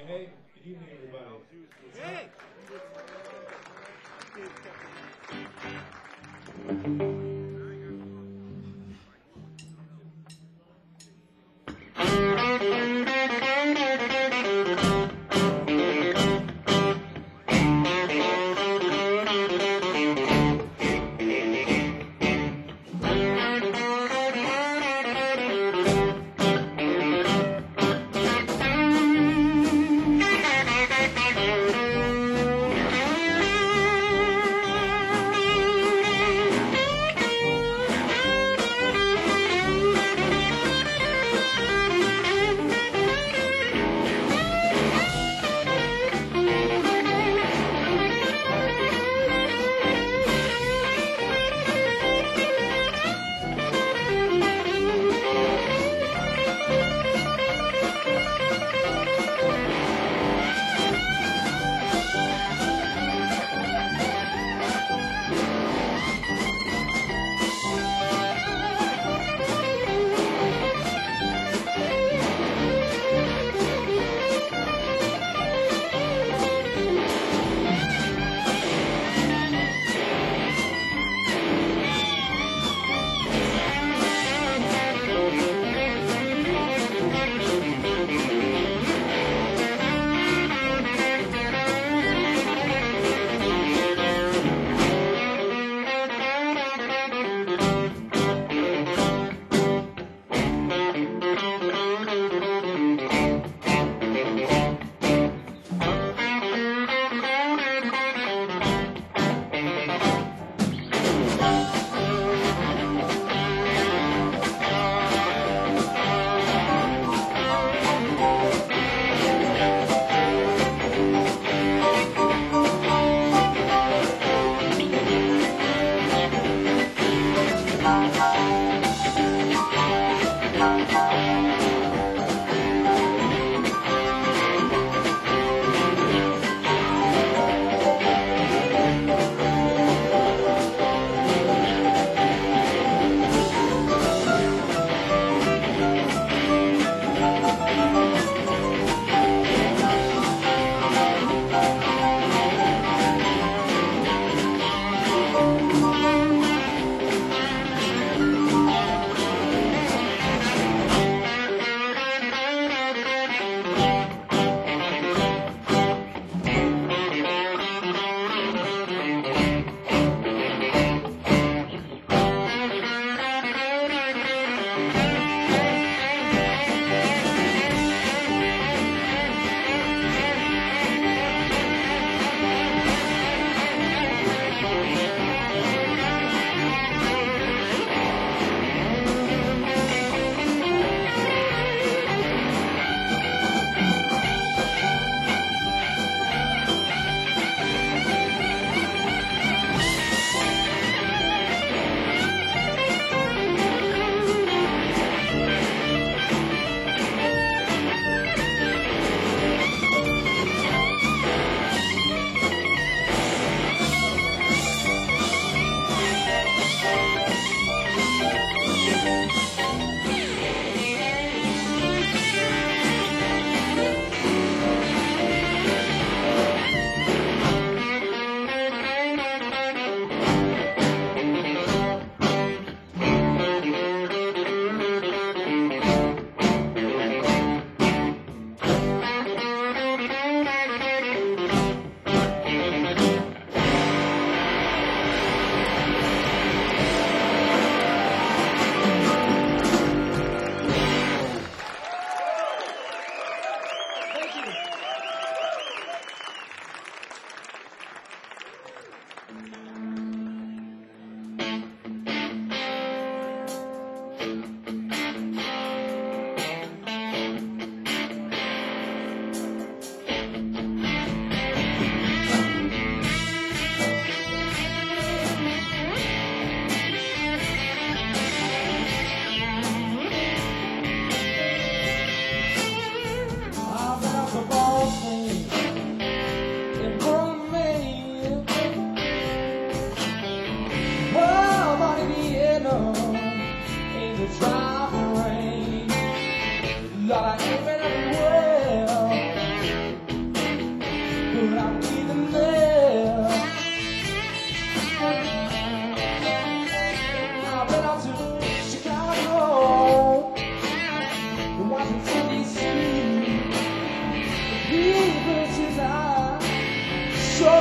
Hey, good evening, everybody. Hey!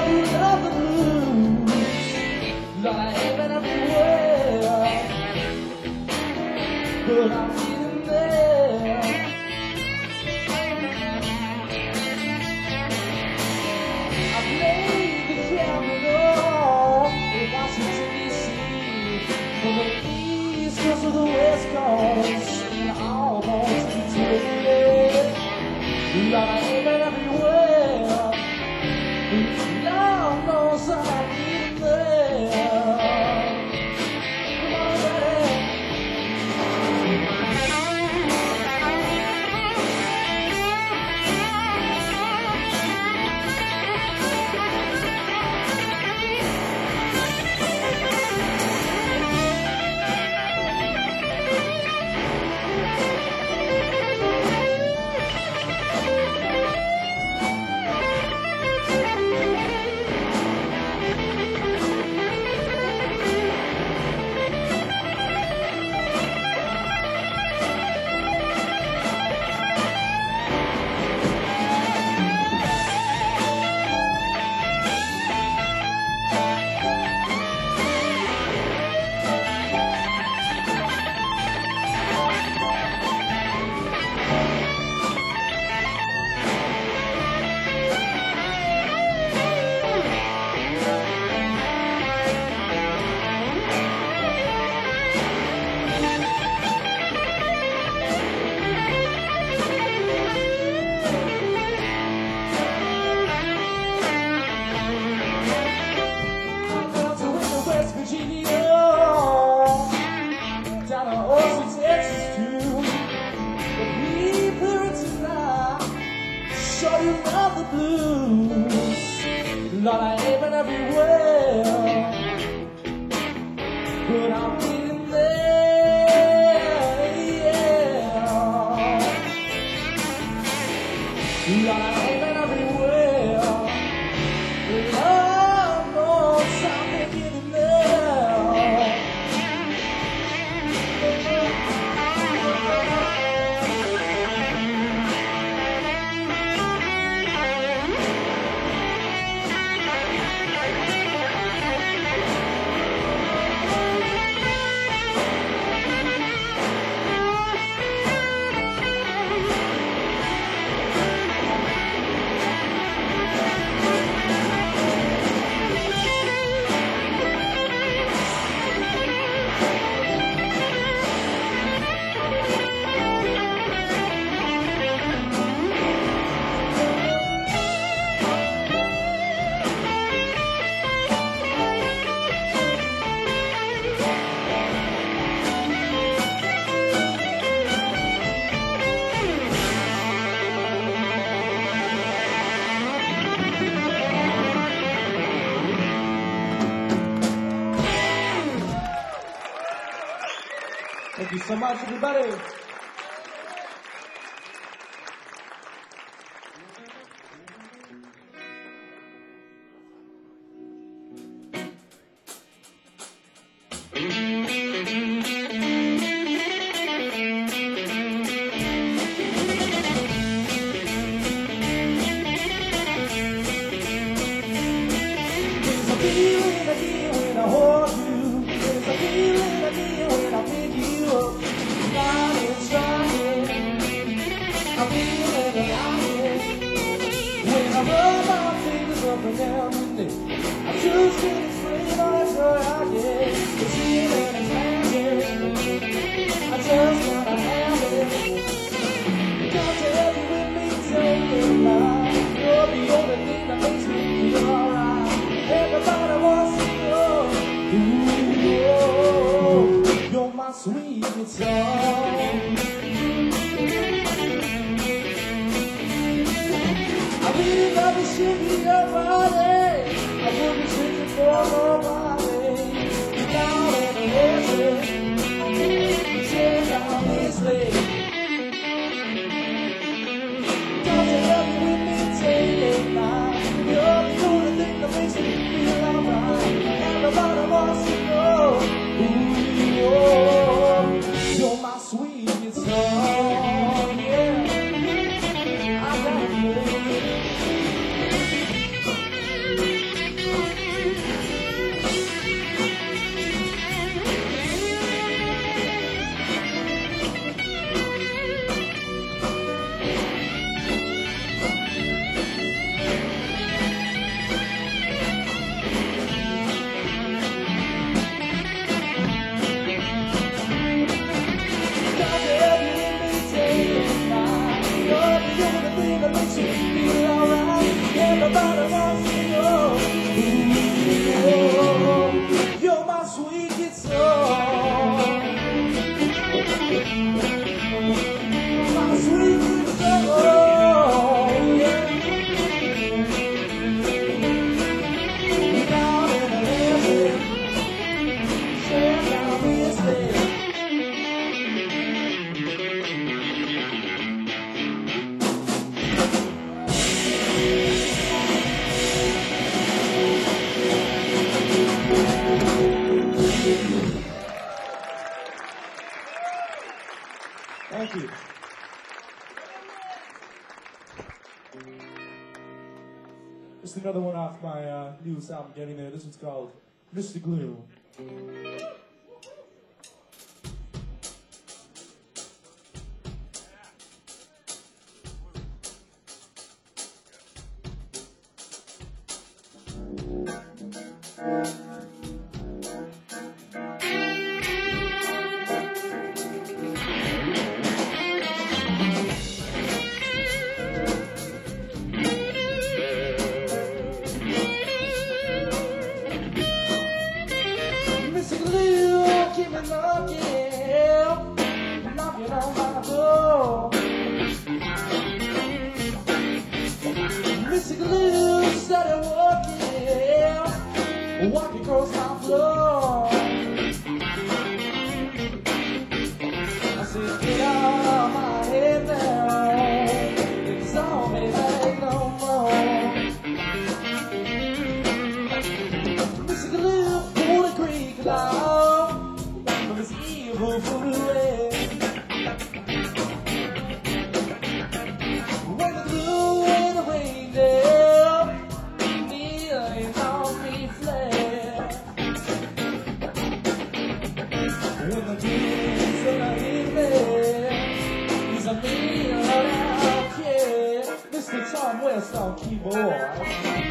you love the blues. Lord, I ain't been everywhere, but I'm getting there. I played the Capitol in Washington, D.C. From the East Coast to the West Coast, and almost to it. Lord, I ain't been everywhere, but Lord knows I'm getting there. Come on, buddy. Lord, I ain't been everywhere, but I'm getting there, yeah. Lord, I ain't been everywhere, but Lord knows I've been getting there. Thank you so much, everybody. There's a feeling I get when I hold you. There's a feeling I get when I pick you up. God is trying. I feel it alive. When I rub my fingers up and down your neck, I just can't explain how joy I get. The feeling is magic. I just gotta have it. Got to have you with me, take it live. You're the only thing that makes me feel alright. Everybody wants to know, ooh, you're my sweet guitar. I really love the shit in your body. I wouldn't switch it for nobody. Down in the desert, shake down this leg. Don't you love me with me, take it now. You're the only thing that makes me feel alright. Everybody wants to know, ooh, you're my sweet guitar, yeah. I got you. Just another one off my newest album, Getting There. This one's called Mr. Glue. Walking across my floor, I said, get out of my head now. It's all me back no more. Mr. Glue, pull the creek along from this evil fooling. When the glue and the rain down, kneeling on me flat. When the kids that are in there, he's a meal out kid. Mr. Tom West on keyboard.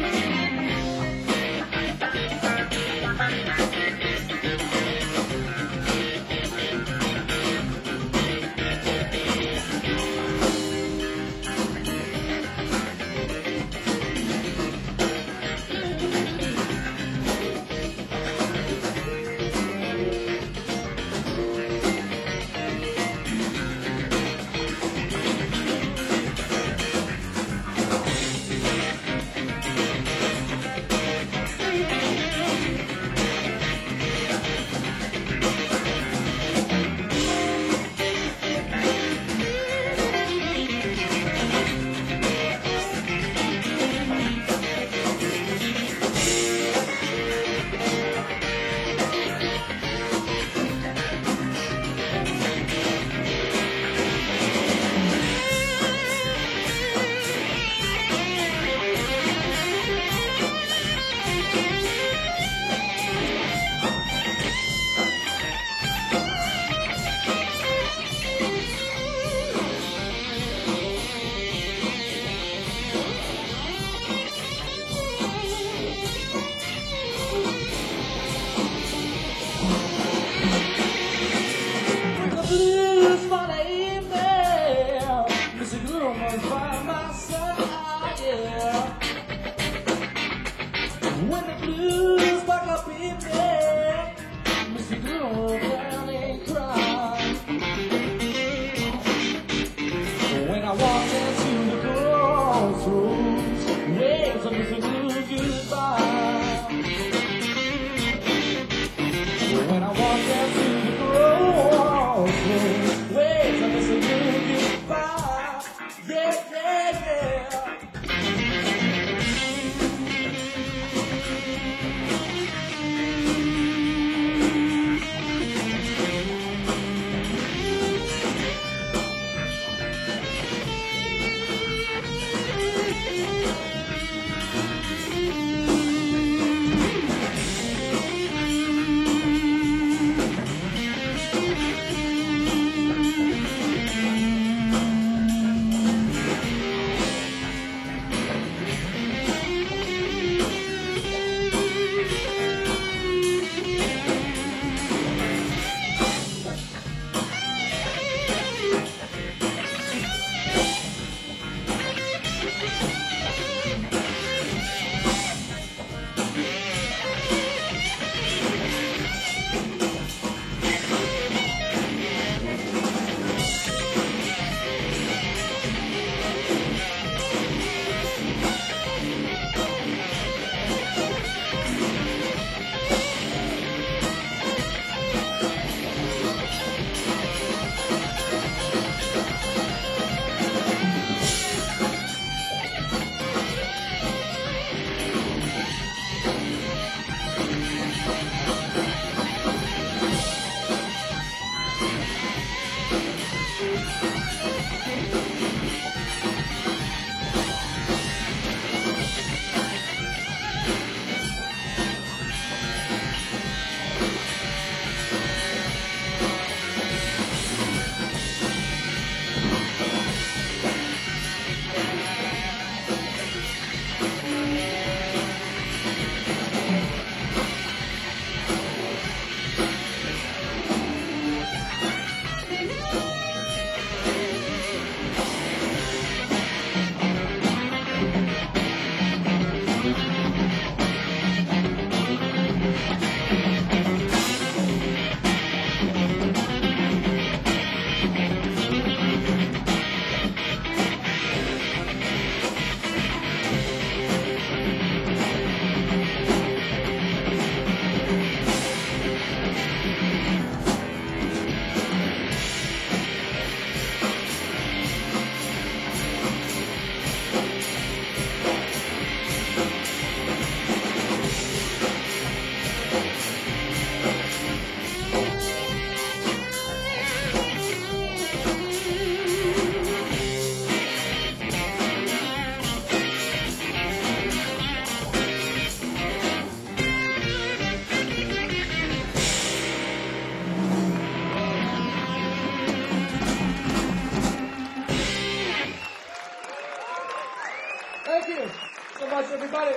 When the blues back up in there, Mr. Glue down and cry. When I walk into the crossroads, waves of Mr. Glue goodbye. When I walk into the crossroads, waves of Mr. Glue goodbye. Yeah, yeah, yeah. Thank you so much, everybody.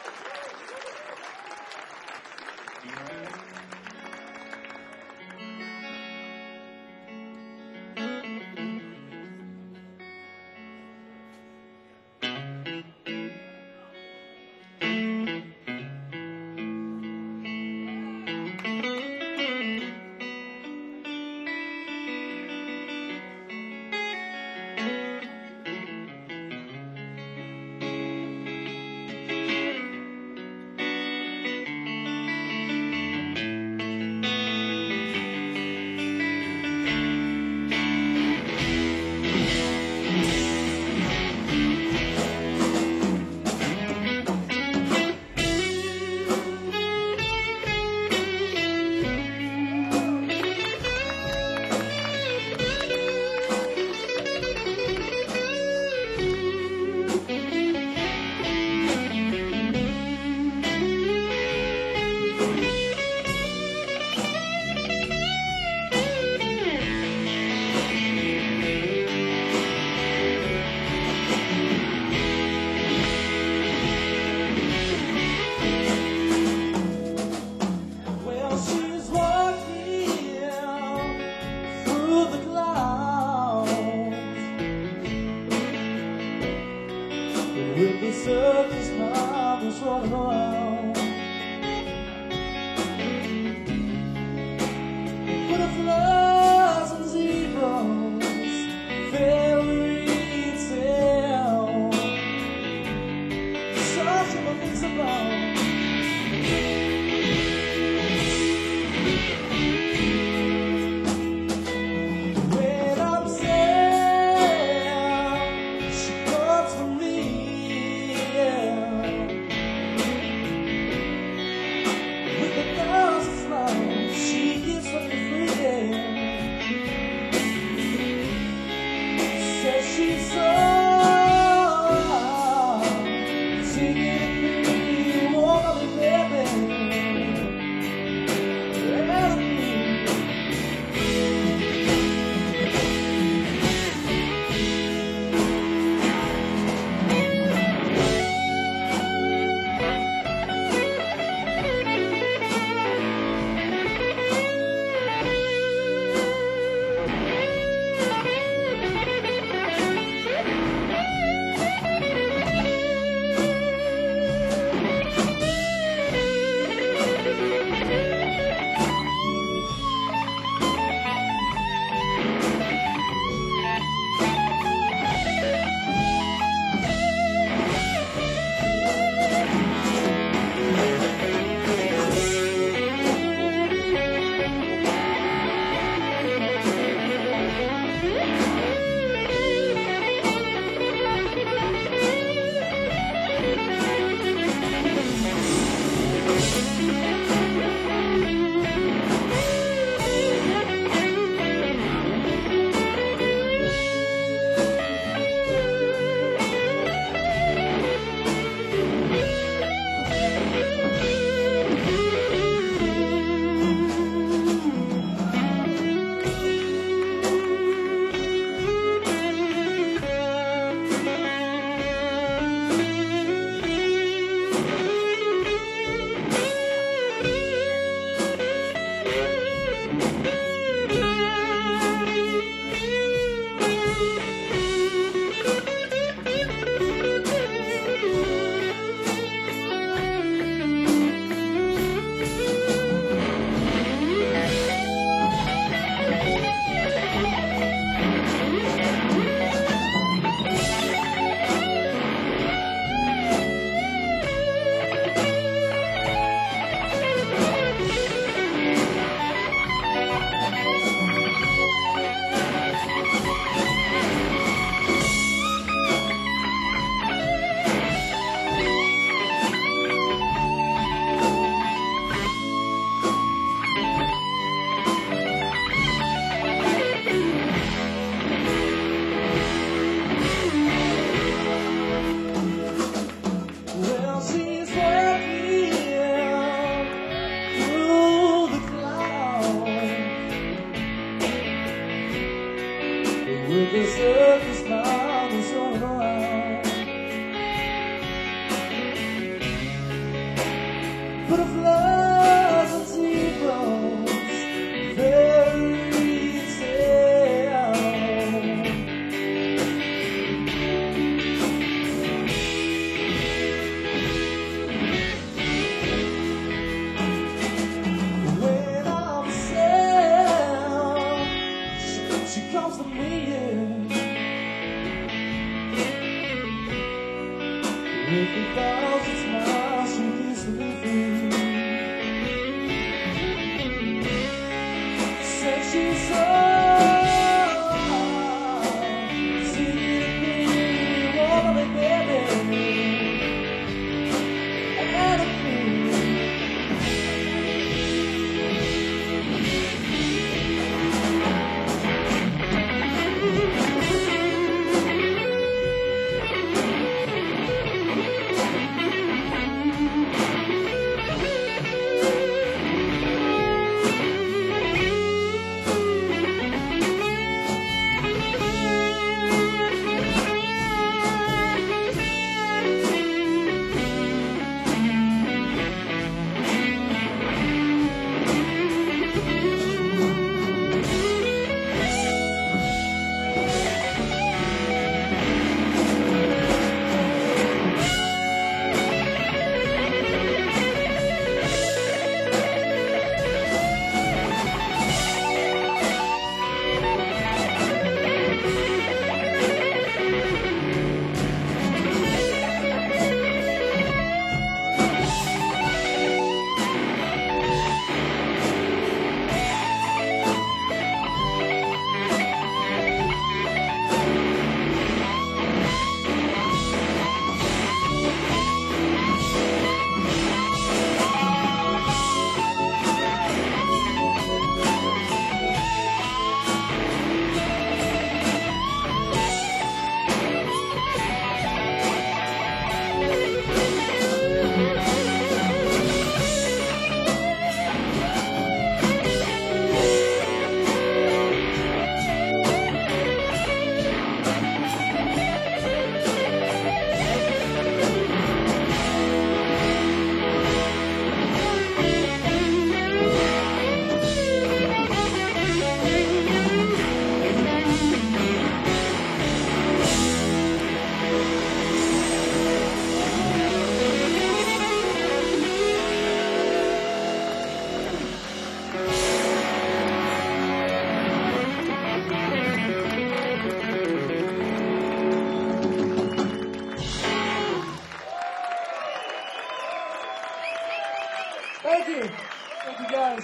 With the surface clouds rolling around, butterflies and zebras, fairy tale, such a things about. When I'm sad, she comes for me. She gives what me free. Says she's so singing to me, wanna be baby. the floods of T-bones, fairy tale. When I'm sad, she comes to me. With a thousand smiles, she gives me free. Said she's singing me, wanna be baby, and me. Thank you. Thank you, guys.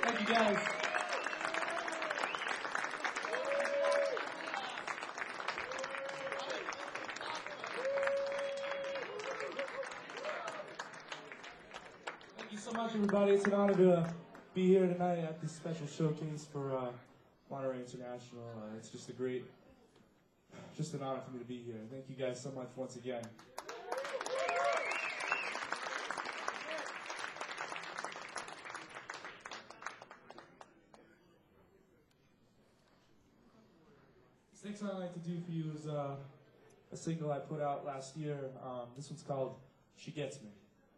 Thank you, guys. Thank you so much, everybody. It's an honor to be here tonight at this special showcase for Monterey International. It's just an honor for me to be here. Thank you guys so much once again. This next one I'd like to do for you is a single I put out last year. This one's called She Gets Me.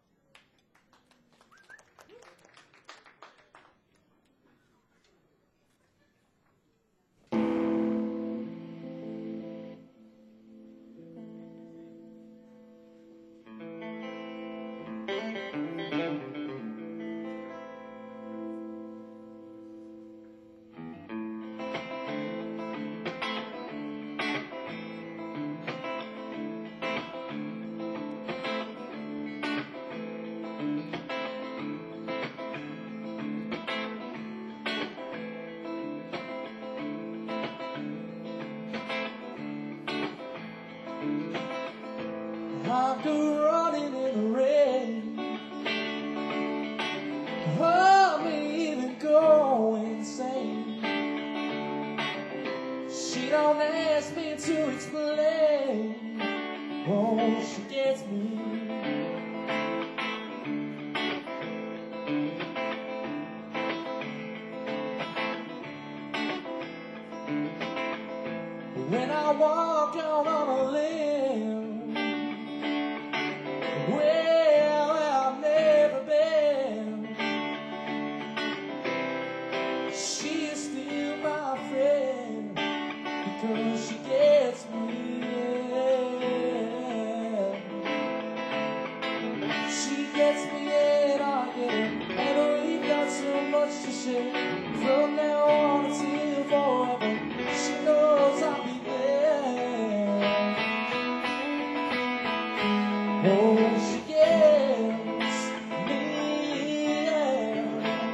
I'm running in the rain. I'm even going insane. She don't ask me to explain. Oh, she gets me. When I walk out on a limb, well, I've never been. She is still my friend because she gets me. She gets me and I get it, and we've got so much to share. From now on until forever, she knows I'll be there. Oh, she gets me, yeah.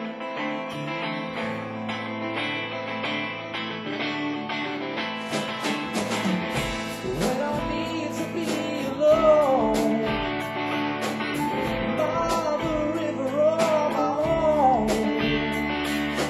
When I need to be alone by the river on my own,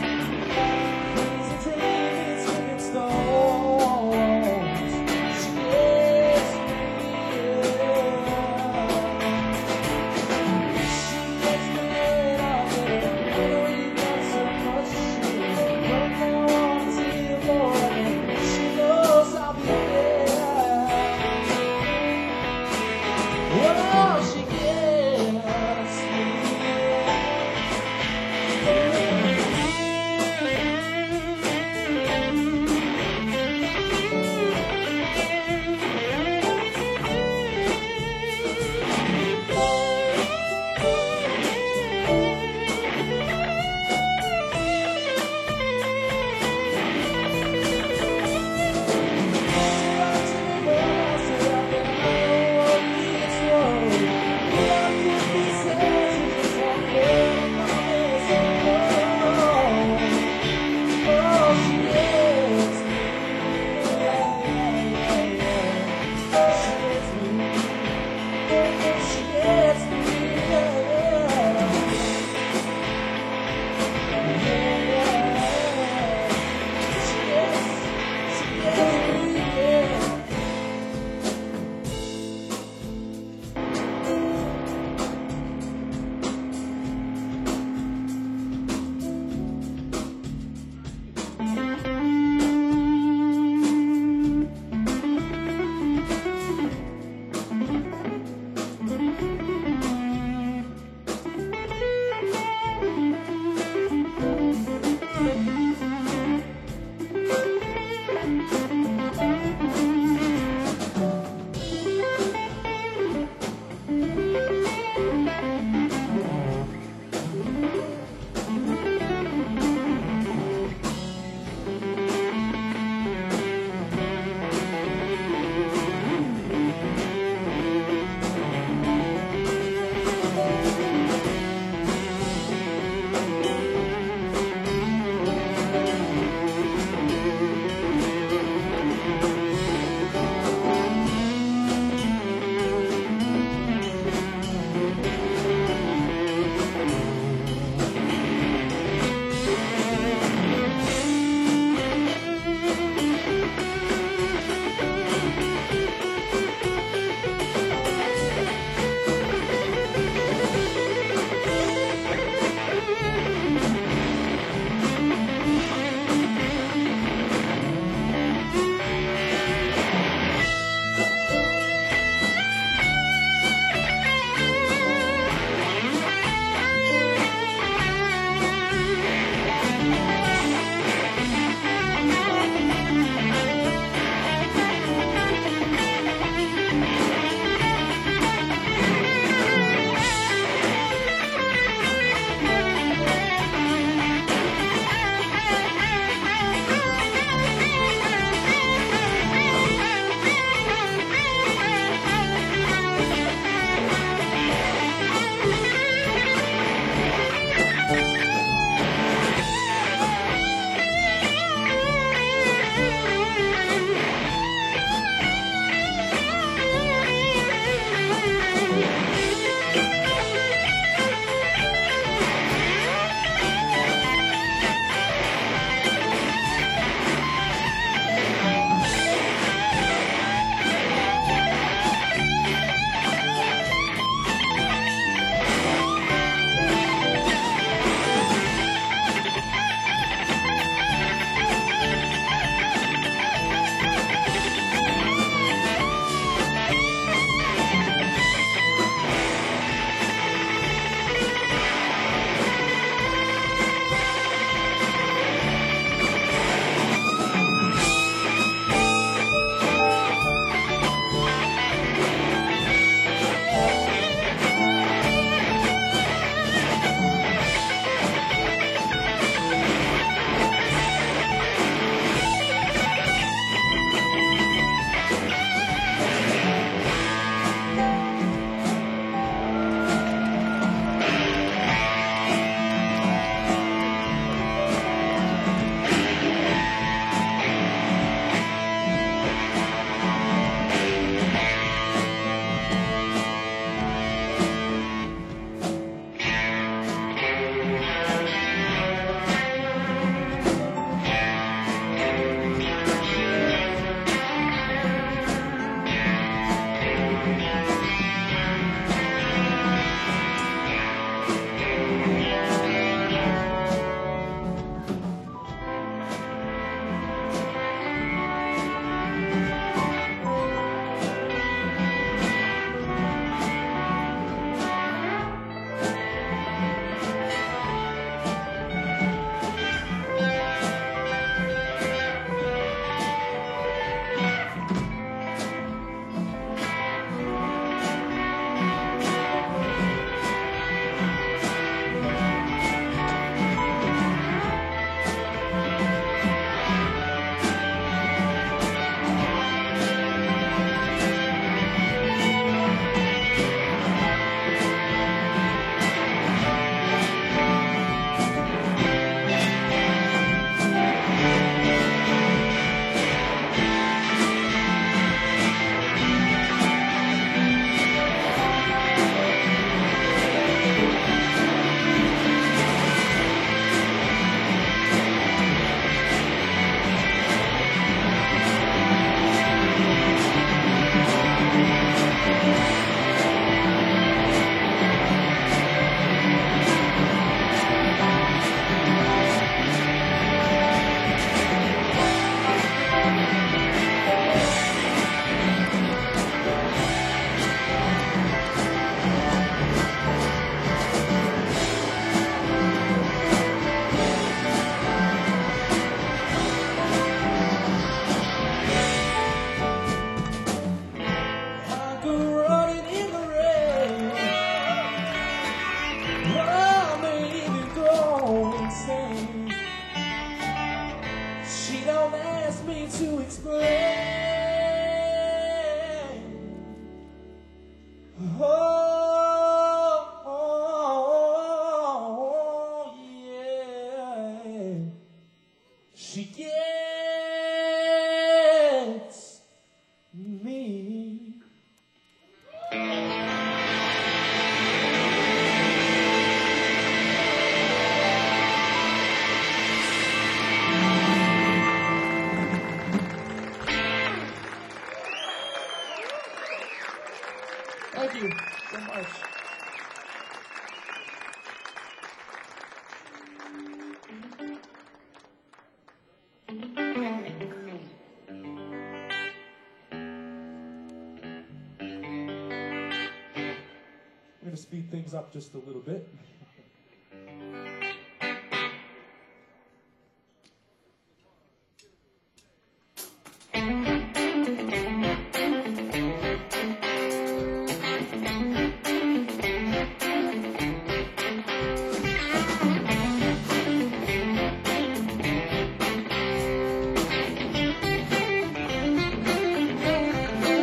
speed things up just a little bit.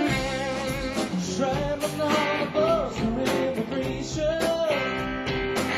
Traveling on the bus for immigration,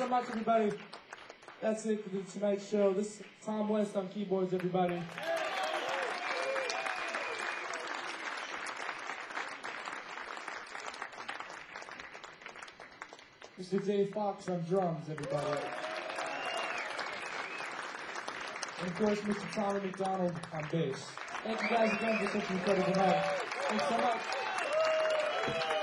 much, everybody. That's it for the Tonight Show. This is Tom West on keyboards, everybody. Mr. Dave Fox on drums, everybody. And of course, Mr. Tommy McDonald on bass. Thank you guys again for such an incredible night. Thanks so much.